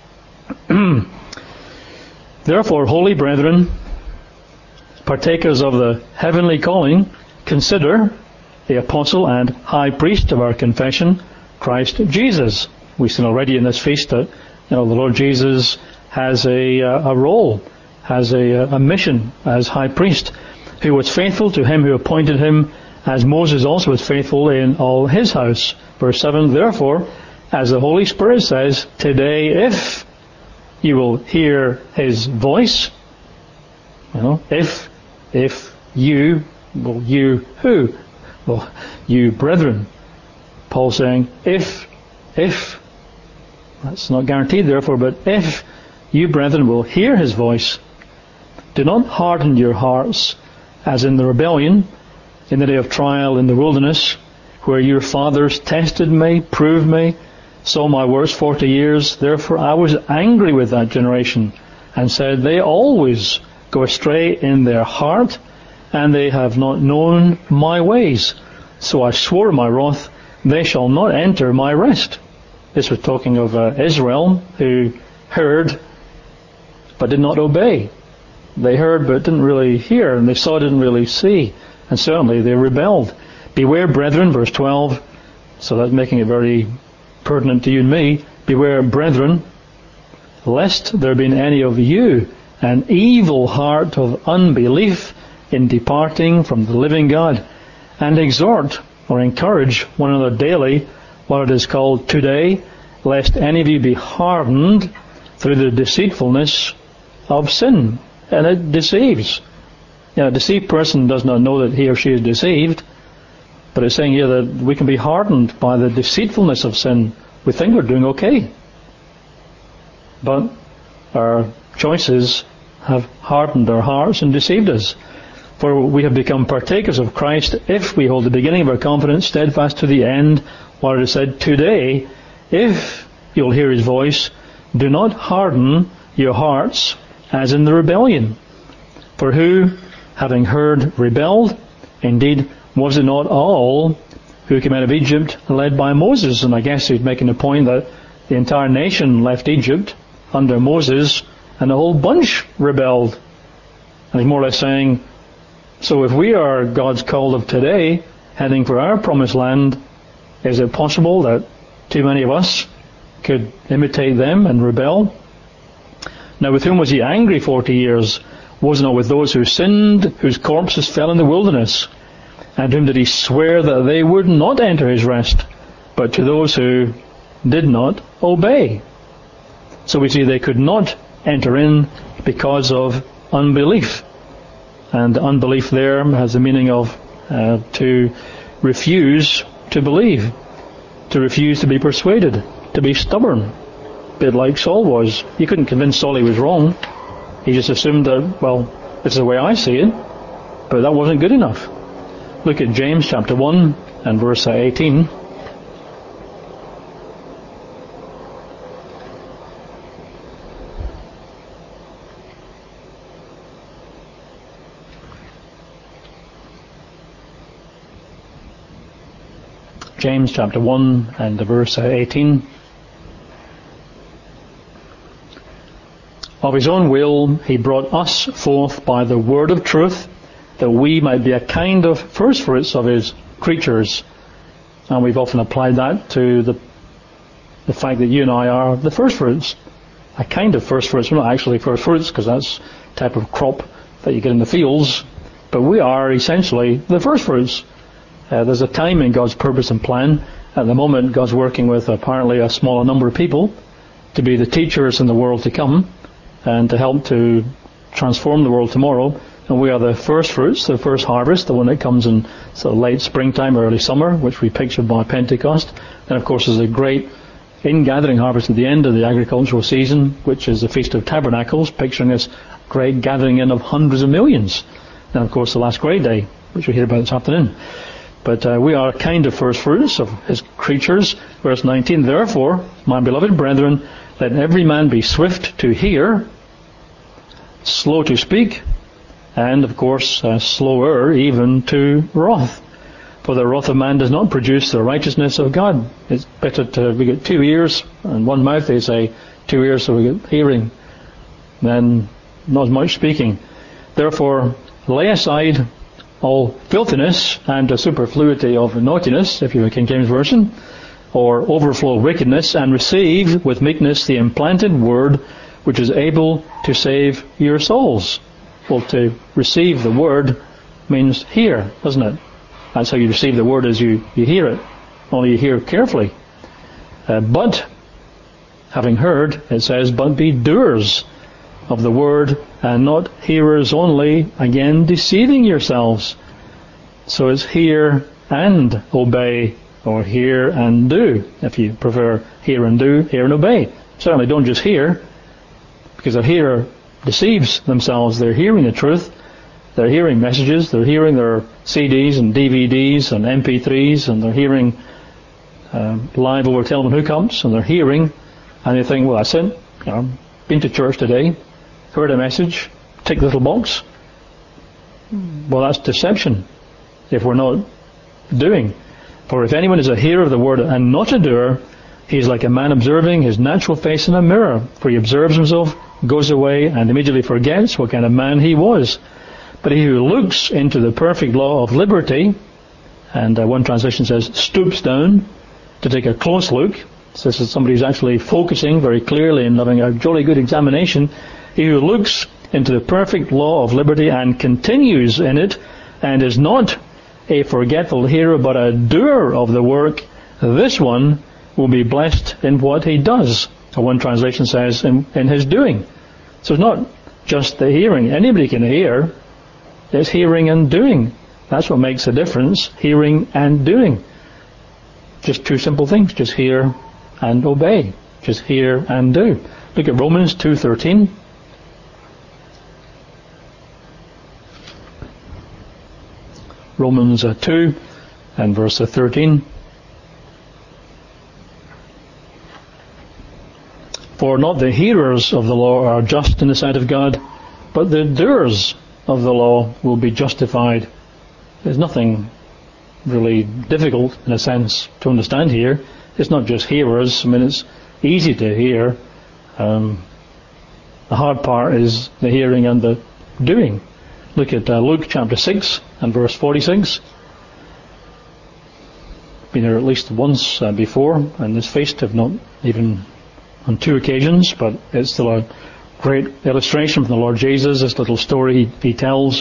Therefore, holy brethren, partakers of the heavenly calling, consider the apostle and high priest of our confession, Christ Jesus. We've seen already in this feast that, you know, the Lord Jesus has a, uh, a role, has a, a mission as high priest, who was faithful to him who appointed him, as Moses also was faithful in all his house. Verse seven, therefore, as the Holy Spirit says, today if you will hear his voice, you know, if, if you, well, you who? Well, you brethren. Paul saying, if, if, that's not guaranteed therefore, but if you brethren will hear his voice, do not harden your hearts as in the rebellion, in the day of trial in the wilderness, where your fathers tested me, proved me, saw my works forty years. Therefore I was angry with that generation, and said, they always go astray in their heart, and they have not known my ways. So I swore in my wrath, they shall not enter my rest. This was talking of uh, Israel, who heard but did not obey. They heard but didn't really hear, and they saw, didn't really see, and certainly they rebelled. Beware, brethren, verse twelve, so that's making it very pertinent to you and me. Beware, brethren, lest there be in any of you an evil heart of unbelief in departing from the living God, and exhort or encourage one another daily, while it is called today, lest any of you be hardened through the deceitfulness of sin. And it deceives. You know, a deceived person does not know that he or she is deceived, but it's saying here that we can be hardened by the deceitfulness of sin. We think we're doing okay, but our choices have hardened our hearts and deceived us. For we have become partakers of Christ if we hold the beginning of our confidence steadfast to the end, while it is said, today, if you'll hear his voice, do not harden your hearts as in the rebellion. For who, having heard, rebelled? Indeed, was it not all who came out of Egypt led by Moses? And I guess he's making the point that the entire nation left Egypt under Moses, and a whole bunch rebelled. And he's more or less saying, so if we are God's call of today, heading for our promised land, is it possible that too many of us could imitate them and rebel? Now with whom was he angry forty years? Was it not with those who sinned, whose corpses fell in the wilderness? And whom did he swear that they would not enter his rest, but to those who did not obey? So we see they could not enter in because of unbelief. And unbelief there has the meaning of uh, to refuse to believe, to refuse to be persuaded, to be stubborn. A bit like Saul was. You couldn't convince Saul he was wrong. He just assumed that, well, this is the way I see it, but that wasn't good enough. Look at James chapter one and verse eighteen. James chapter one and verse eighteen. Of his own will he brought us forth by the word of truth, that we might be a kind of first fruits of his creatures. And we've often applied that to the the fact that you and I are the first fruits. A kind of first fruits. We're not actually first fruits, because that's the type of crop that you get in the fields, but we are essentially the first fruits. Uh, there's a time in God's purpose and plan. At the moment, God's working with apparently a smaller number of people to be the teachers in the world to come and to help to transform the world tomorrow. And we are the first fruits, the first harvest, the one that comes in sort of late springtime, early summer, which we pictured by Pentecost. And of course there's a great in-gathering harvest at the end of the agricultural season, which is the Feast of Tabernacles, picturing this great gathering in of hundreds of millions. And of course the last great day, which we hear about this afternoon. But uh, we are a kind of first fruits of his creatures. Verse nineteen, therefore, my beloved brethren, let every man be swift to hear, slow to speak, and of course uh, slower even to wrath. For the wrath of man does not produce the righteousness of God. It's better to we get two ears and one mouth, they say, two ears so we get hearing, than not as much speaking. Therefore, lay aside all filthiness and the superfluity of naughtiness, if you have a King James Version, or overflow of wickedness, and receive with meekness the implanted word, which is able to save your souls. Well, to receive the word means hear, doesn't it? That's how you receive the word, as you, you hear it. Only you hear carefully. Uh, but, having heard, it says, but be doers of the word, and not hearers only, again deceiving yourselves. So it's hear and obey, or hear and do. If you prefer hear and do, hear and obey. Certainly don't just hear, because a hearer deceives themselves. They're hearing the truth, They're hearing messages, they're hearing their C Ds and D V Ds and M P threes, and they're hearing uh, live over telephone hookups, and they're hearing, and they think, well, that's it. You know, been to church today, heard a message, tick the little box. Well, that's deception if we're not doing. For if anyone is a hearer of the word and not a doer, he is like a man observing his natural face in a mirror. For he observes himself, goes away, and immediately forgets what kind of man he was. But he who looks into the perfect law of liberty, and uh, one translation says stoops down to take a close look, so this is somebody who's actually focusing very clearly and having a jolly good examination. He who looks into the perfect law of liberty and continues in it, and is not a forgetful hearer but a doer of the work, this one will be blessed in what he does. Or one translation says in, in his doing. So it's not just the hearing. Anybody can hear. It's hearing and doing. That's what makes a difference, hearing and doing. Just two simple things. Just hear and obey. Just hear and do. Look at Romans two thirteen. Romans uh, two and verse uh, thirteen. For not the hearers of the law are just in the sight of God, but the doers of the law will be justified. There's nothing really difficult, in a sense, to understand here. It's not just hearers. I mean, it's easy to hear. Um, the hard part is the hearing and the doing. Look at uh, Luke chapter six and verse forty-six. Been there at least once uh, before, and this feast, if not even on two occasions, but it's still a great illustration from the Lord Jesus, this little story he, he tells,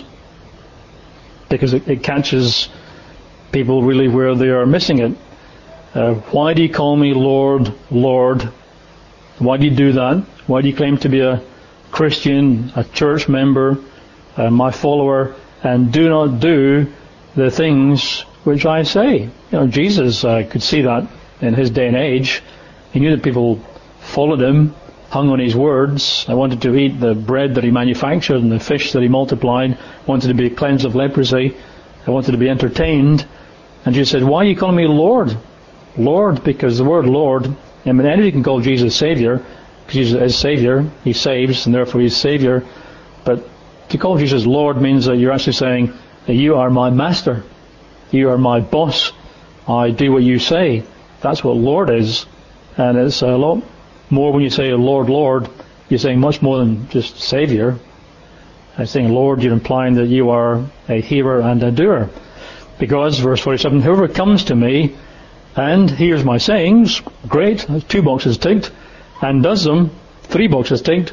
because it, it catches people really where they are missing it. Uh, why do you call me Lord, Lord? Why do you do that? Why do you claim to be a Christian, a church member, uh, my follower, and do not do the things which I say? You know, Jesus uh, could see that in his day and age. He knew that people followed him, hung on his words. I wanted to eat the bread that he manufactured and the fish that he multiplied. Wanted to be cleansed of leprosy. I wanted to be entertained. And Jesus said, why are you calling me Lord? Lord, because the word Lord, I mean, anybody can call Jesus Savior, because Jesus is Savior. He saves, and therefore he's Savior. But to call Jesus Lord means that you're actually saying that you are my master. You are my boss. I do what you say. That's what Lord is. And it's a lot more when you say Lord, Lord, you're saying much more than just Savior. I'm saying Lord, you're implying that you are a hearer and a doer. Because, verse forty-seven, whoever comes to me and hears my sayings, great, two boxes ticked, and does them, three boxes ticked,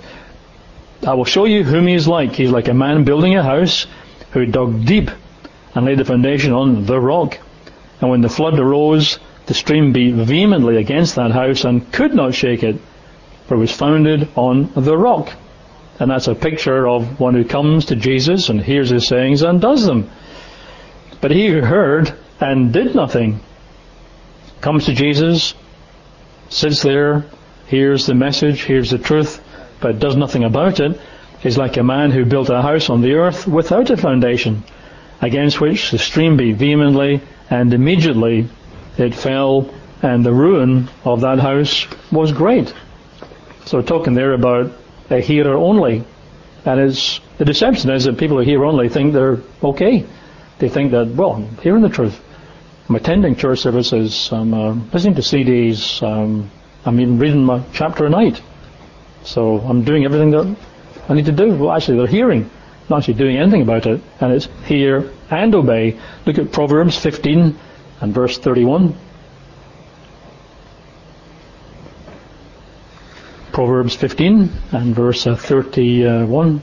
I will show you whom he is like. He's like a man building a house who dug deep and laid the foundation on the rock. And when the flood arose, the stream beat vehemently against that house and could not shake it, for it was founded on the rock. And that's a picture of one who comes to Jesus and hears his sayings and does them. But he who heard and did nothing comes to Jesus, sits there, hears the message, hears the truth, but does nothing about it, is like a man who built a house on the earth without a foundation, against which the stream beat vehemently, and immediately it fell, and the ruin of that house was great. So we're talking there about a hearer only. And it's, the deception is that people who hear only think they're okay. They think that, well, I'm hearing the truth. I'm attending church services, I'm uh, listening to C Ds, um, I'm even reading my chapter a night. So I'm doing everything that I need to do. Well, actually, they're hearing, not actually doing anything about it. And it's hear and obey. Look at Proverbs fifteen and verse thirty-one. Proverbs fifteen and verse uh, thirty-one.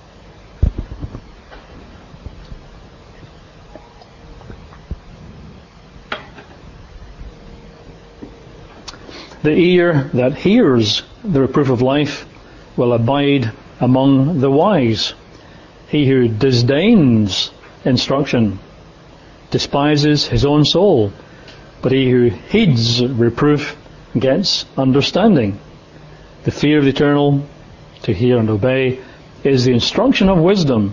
The ear that hears the reproof of life will abide among the wise. He who disdains instruction despises his own soul, but he who heeds reproof gets understanding. The fear of the eternal, to hear and obey, is the instruction of wisdom,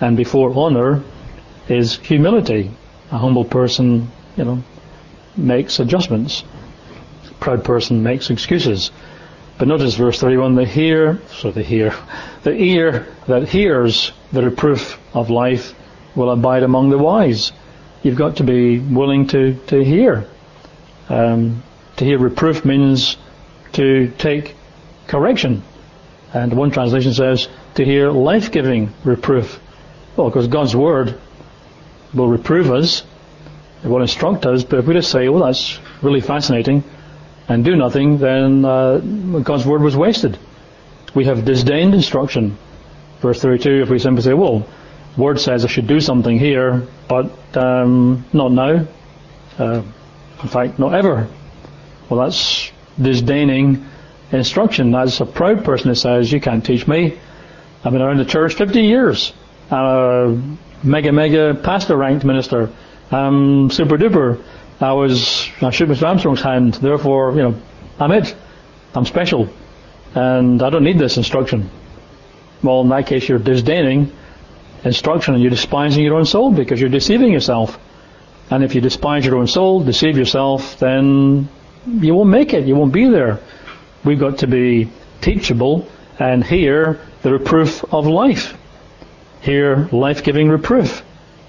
and before honor is humility. A humble person, you know, makes adjustments. A proud person makes excuses. But notice verse thirty-one, the hear, so the hear, the ear that hears the reproof of life will abide among the wise. You've got to be willing to, to hear. Um, to hear reproof means to take correction. And one translation says to hear life-giving reproof. Well, because God's Word will reprove us, it will instruct us, but if we just say, well, that's really fascinating, and do nothing, then uh, God's Word was wasted. We have disdained instruction. Verse thirty-two, if we simply say, well, the Word says I should do something here, but um, not now. Uh, in fact, not ever. Well, that's disdaining instruction. That's a proud person that says, you can't teach me. I've been around the church fifty years. I'm a mega, mega pastor ranked minister. I'm super duper. I was, I shook Mister Armstrong's hand, therefore, you know, I'm it. I'm special. And I don't need this instruction. Well, in that case, you're disdaining instruction and you're despising your own soul because you're deceiving yourself. And if you despise your own soul, deceive yourself, then you won't make it. You won't be there. We've got to be teachable and hear the reproof of life. Hear life-giving reproof.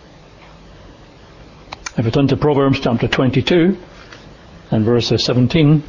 If we turn to Proverbs chapter twenty-two and verse seventeen.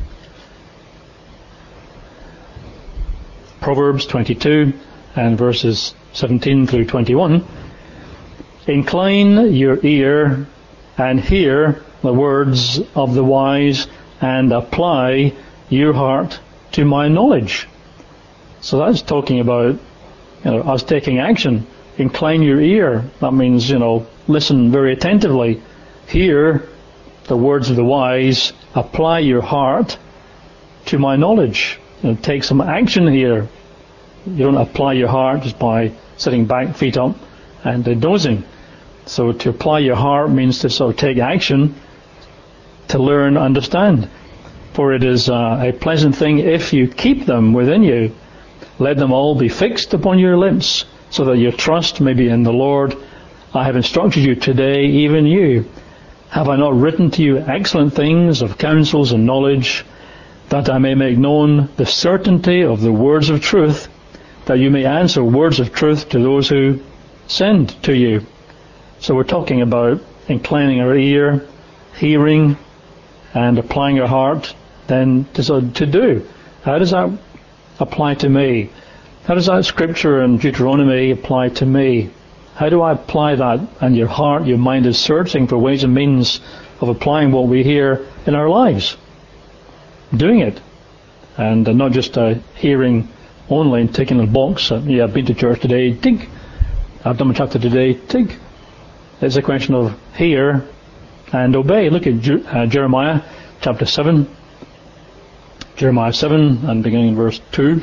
Proverbs twenty-two and verses seventeen through twenty-one. Incline your ear and hear the words of the wise and apply your heart to my knowledge. So that's talking about, you know, us taking action. Incline your ear. That means, you know, listen very attentively. Hear the words of the wise. Apply your heart to my knowledge. You know, take some action here. You don't apply your heart just by sitting back, feet up, and uh, dozing. So to apply your heart means to sort of take action, to learn, understand. For it is uh, a pleasant thing if you keep them within you. Let them all be fixed upon your lips, so that your trust may be in the Lord. I have instructed you today, even you. Have I not written to you excellent things of counsels and knowledge, that I may make known the certainty of the words of truth, that you may answer words of truth to those who send to you. So we're talking about inclining our ear, hearing, and applying our heart then to, so to do. How does that apply to me? How does that scripture in Deuteronomy apply to me? How do I apply that? And your heart, your mind is searching for ways and means of applying what we hear in our lives. Doing it. And uh, not just uh, hearing only and ticking a box. Uh, yeah, I've been to church today, tick. I've done my chapter today, tick. It's a question of hear and obey. Look at Ju- uh, Jeremiah chapter seven. Jeremiah seven and beginning in verse two.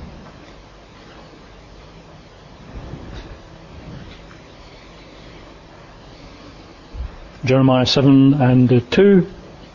Jeremiah seven and two.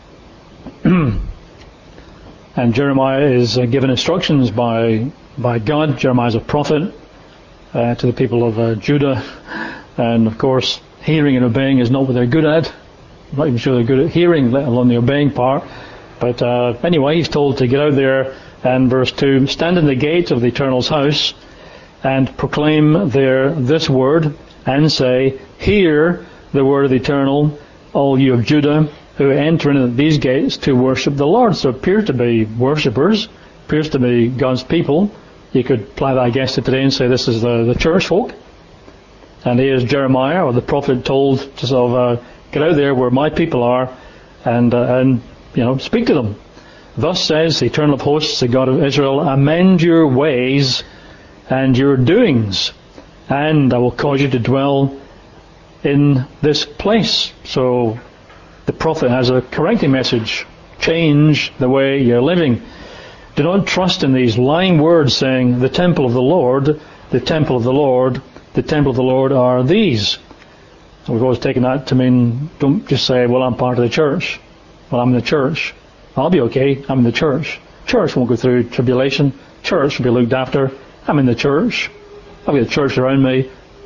And Jeremiah is uh, given instructions by by God. Jeremiah is a prophet uh, to the people of uh, Judah. And of course, hearing and obeying is not what they're good at. I'm not even sure they're good at hearing, let alone the obeying part. But uh, anyway, he's told to get out there, and verse two, stand in the gate of the Eternal's house and proclaim there this word and say, hear the word of the Eternal, all you of Judah who enter into these gates to worship the Lord. So it appears to be worshippers, appears to be God's people. You could apply that, I guess, to today and say this is the, the church folk. And here's Jeremiah, or the prophet, told to sort of uh, get out there where my people are and, uh, and you know, speak to them. Thus says the Eternal of Hosts, the God of Israel, amend your ways and your doings, and I will cause you to dwell in this place. So the prophet has a correcting message. Change the way you're living. Do not trust in these lying words saying, the temple of the Lord, the temple of the Lord, the temple of the Lord are these. We've always taken that to mean, don't just say, well, I'm part of the church. Well, I'm in the church. I'll be okay. I'm in the church. Church won't go through tribulation. Church will be looked after. I'm in the church. I've got the church around me.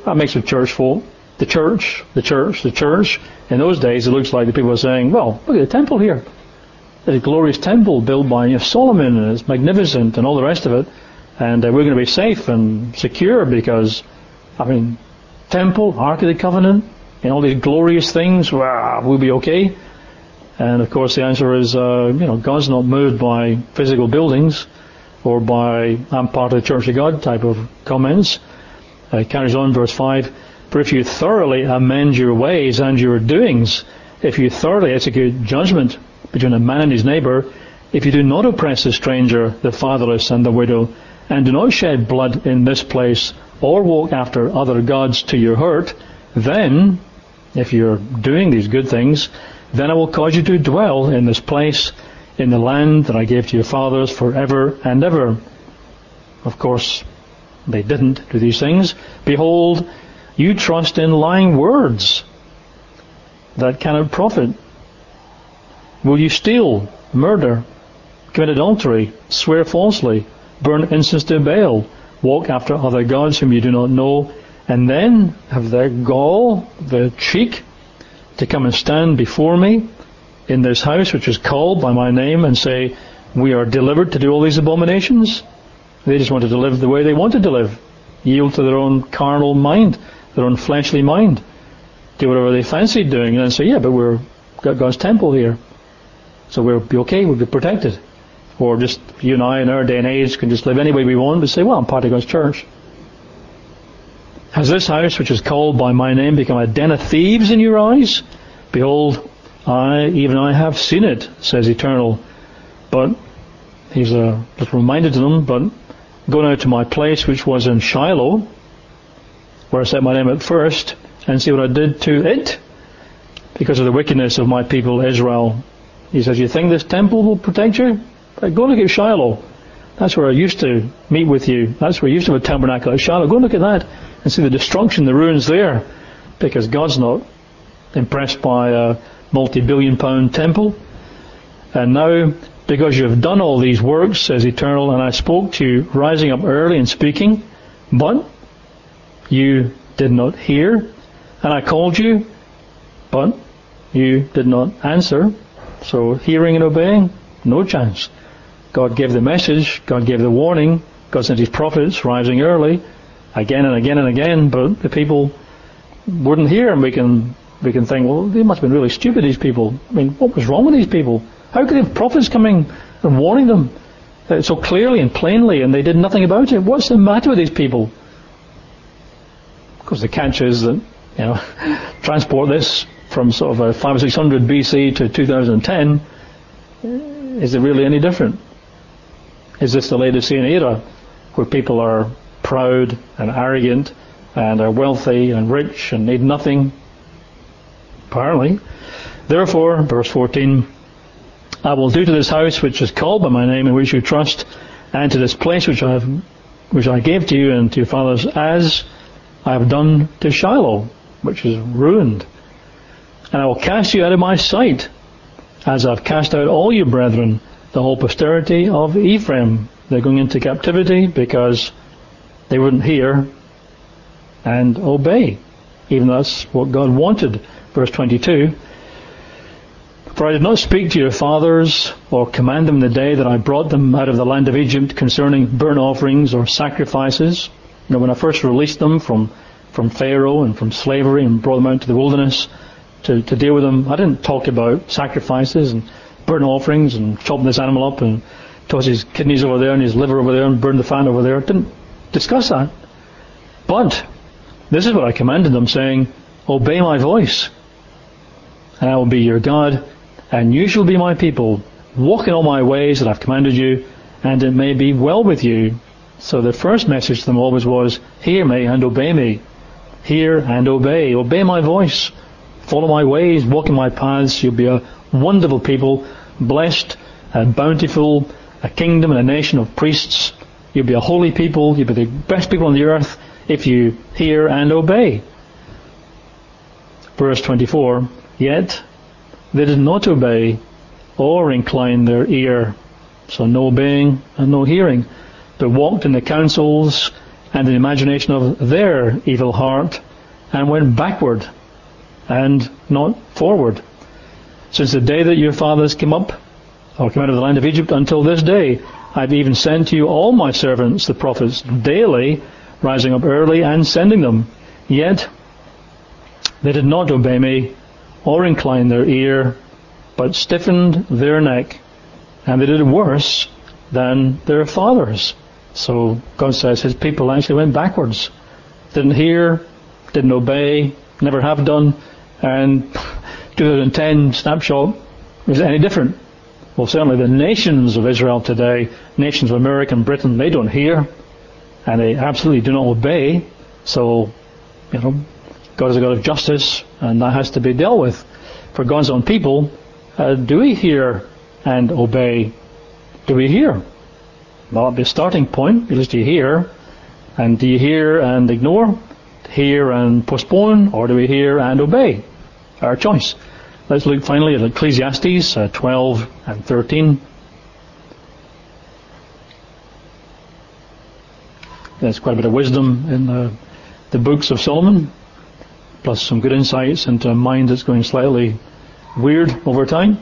That makes the church folk. The church, the church, the church. In those days, it looks like the people are saying, well, look at the temple here. There's a glorious temple built by you know, Solomon, and it's magnificent and all the rest of it. And uh, we're going to be safe and secure because, I mean, temple, Ark of the Covenant, and all these glorious things, wow, we'll be okay. And of course the answer is, uh, you know, God's not moved by physical buildings or by, I'm part of the Church of God type of comments. Uh, it carries on, verse five. For if you thoroughly amend your ways and your doings, if you thoroughly execute judgment between a man and his neighbour, if you do not oppress the stranger, the fatherless and the widow, and do not shed blood in this place, or walk after other gods to your hurt, then, if you're doing these good things, then I will cause you to dwell in this place, in the land that I gave to your fathers forever and ever. Of course, they didn't do these things. Behold, you trust in lying words that cannot profit. Will you steal, murder, commit adultery, swear falsely, burn incense to Baal, walk after other gods whom you do not know, and then have the gall, the cheek, to come and stand before me in this house which is called by my name and say, we are delivered to do all these abominations? They just wanted to live the way they wanted to live. Yield to their own carnal mind, their own fleshly mind. Do whatever they fancied doing and then say, yeah, but we're got God's temple here. So we'll be okay, we'll be protected. Or just, you and I in our day and age can just live any way we want, but say, well, I'm part of God's church. Has this house, which is called by my name, become a den of thieves in your eyes? Behold, I, even I have seen it, says Eternal. But, he's uh, just reminded to them, but go now to my place, which was in Shiloh, where I set my name at first, and see what I did to it, because of the wickedness of my people Israel. He says, you think this temple will protect you? Go look at Shiloh. That's where I used to meet with you. That's where I used to have a tabernacle at Shiloh. Go and look at that and see the destruction, the ruins there. Because God's not impressed by a multi-billion pound temple. And now, because you have done all these works, says Eternal, and I spoke to you rising up early and speaking, but you did not hear. And I called you, but you did not answer. So hearing and obeying, no chance. God gave the message, God gave the warning, God sent his prophets rising early, again and again and again, but the people wouldn't hear, and we can we can think, well, they must have been really stupid, these people. I mean, what was wrong with these people? How could they have prophets coming and warning them uh, so clearly and plainly, and they did nothing about it? What's the matter with these people? Of course, the catch is that, you know, transport this from sort of a five or six hundred B C to two thousand ten, is it really any different? Is this the Laodicean era, where people are proud and arrogant and are wealthy and rich and need nothing? Apparently. Therefore, verse fourteen, I will do to this house which is called by my name in which you trust, and to this place which I have, which I gave to you and to your fathers, as I have done to Shiloh, which is ruined. And I will cast you out of my sight, as I've cast out all your brethren, the whole posterity of Ephraim. They're going into captivity because they wouldn't hear and obey. Even that's what God wanted. Verse twenty-two, for I did not speak to your fathers or command them the day that I brought them out of the land of Egypt concerning burnt offerings or sacrifices. You know, when I first released them from, from Pharaoh and from slavery and brought them out into the wilderness to, to deal with them, I didn't talk about sacrifices and burnt offerings and chopping this animal up and toss his kidneys over there and his liver over there and burn the fat over there. I didn't discuss that. But this is what I commanded them, saying, obey my voice, and I will be your God, and you shall be my people. Walk in all my ways that I've commanded you, and it may be well with you. So the first message to them always was, hear me and obey me. Hear and obey. Obey my voice. Follow my ways. Walk in my paths. You'll be a wonderful people, blessed and bountiful, a kingdom and a nation of priests. You'll be a holy people. You'll be the best people on the earth if you hear and obey. Verse twenty-four, yet they did not obey or incline their ear. So no obeying and no hearing, but walked in the counsels and the imagination of their evil heart, and went backward and not forward. Since the day that your fathers came up, or came out of the land of Egypt, until this day, I've even sent to you all my servants, the prophets, daily, rising up early and sending them. Yet they did not obey me, or incline their ear, but stiffened their neck, and they did worse than their fathers. So God says His people actually went backwards. Didn't hear, didn't obey, never have done, and twenty ten snapshot, is it any different? Well, certainly the nations of Israel today, nations of America and Britain, they don't hear, and they absolutely do not obey. So, you know, God is a God of justice, and that has to be dealt with. For God's own people, uh, do we hear and obey? Do we hear? Well, that'd be a starting point. At least you hear. And do you hear and ignore? Hear and postpone? Or do we hear and obey? Our choice. Let's look finally at Ecclesiastes uh, twelve and thirteen. There's quite a bit of wisdom in the, the books of Solomon, plus some good insights into a mind that's going slightly weird over time.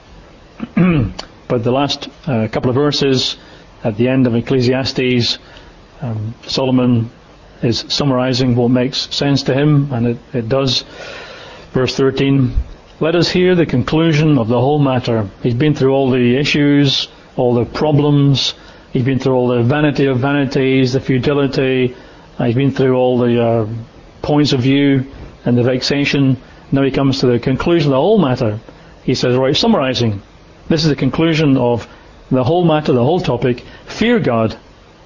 But the last uh, couple of verses at the end of Ecclesiastes, um, Solomon is summarizing what makes sense to him, and it, it does. Verse thirteen, let us hear the conclusion of the whole matter. He's been through all the issues, all the problems. He's been through all the vanity of vanities, the futility. He's been through all the uh, points of view and the vexation. Now he comes to the conclusion of the whole matter. He says, right, summarizing, this is the conclusion of the whole matter, the whole topic. Fear God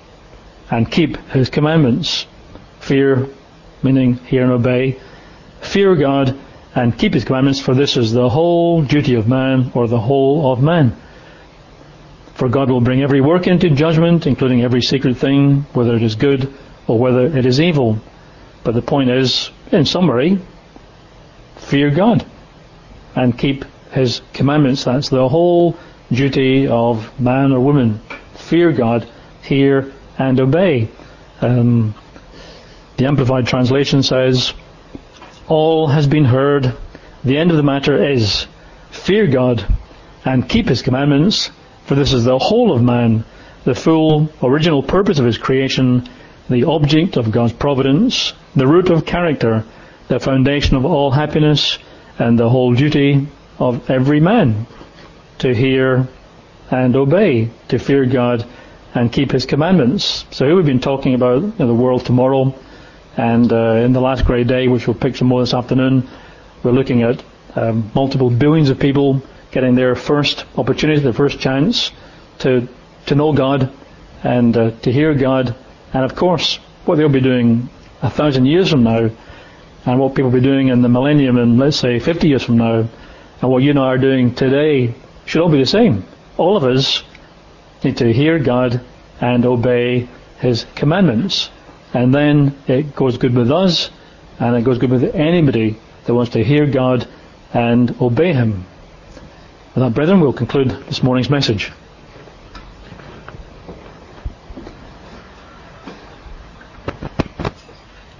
and keep His commandments. Fear, meaning hear and obey. Fear God and keep His commandments, for this is the whole duty of man, or the whole of man. For God will bring every work into judgment, including every secret thing, whether it is good or whether it is evil. But the point is, in summary, fear God and keep His commandments. That's the whole duty of man or woman. Fear God, hear and obey. Um, the Amplified Translation says, all has been heard. The end of the matter is, fear God and keep His commandments, for this is the whole of man, the full original purpose of His creation, the object of God's providence, the root of character, the foundation of all happiness, and the whole duty of every man, to hear and obey, to fear God and keep His commandments. So here we've been talking about, you know, the world tomorrow, and uh, in the last great day, which we'll pick some more this afternoon, we're looking at um, multiple billions of people getting their first opportunity, their first chance to to know God and uh, to hear God, and of course what they'll be doing a thousand years from now, and what people will be doing in the millennium, and let's say fifty years from now, and what you and I are doing today should all be the same. All of us need to hear God and obey His commandments, and then it goes good with us, and it goes good with anybody that wants to hear God and obey Him. With that, brethren, we'll conclude this morning's message.